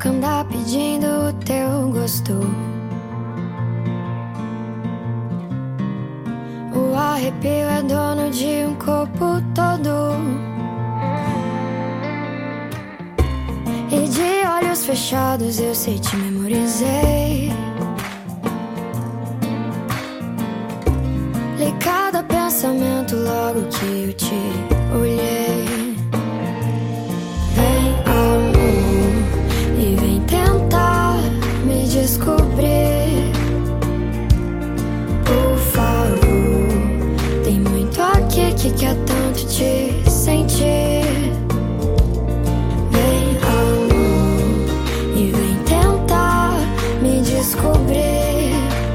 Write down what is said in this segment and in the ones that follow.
boca anda pedindo o teu gosto. O arrepio é dono de um corpo todo. E de olhos fechados eu sei te memorizei. Li cada pensamento logo que eu te olhei. Vem, amor, e vem tentar me descobrir. Por favor, tem muito aqui que quer tanto te sentir. Vem, amor, e vem tentar me descobrir.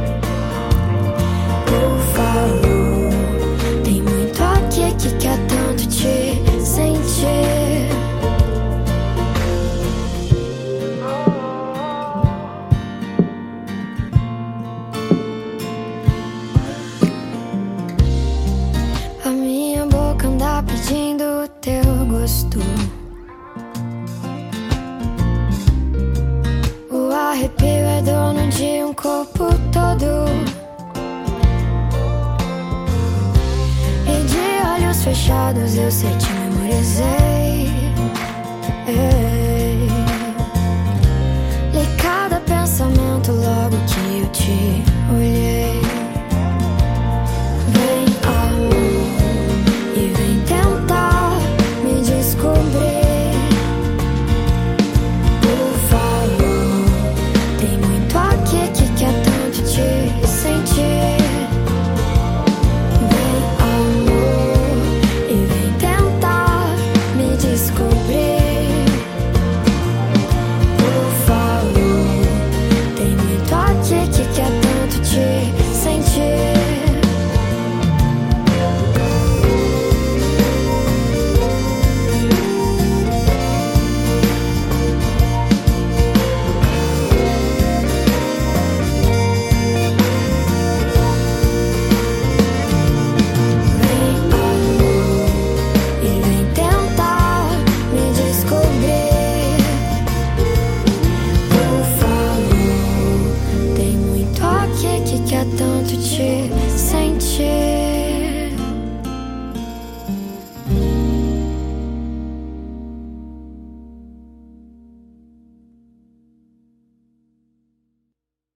Por favor, tem muito aqui que quer tanto te sentir. A minha boca anda pedindo o teu gosto. O arrepio é dono de um corpo todo. E de olhos fechados eu sei te memorizei. Li cada pensamento logo que eu te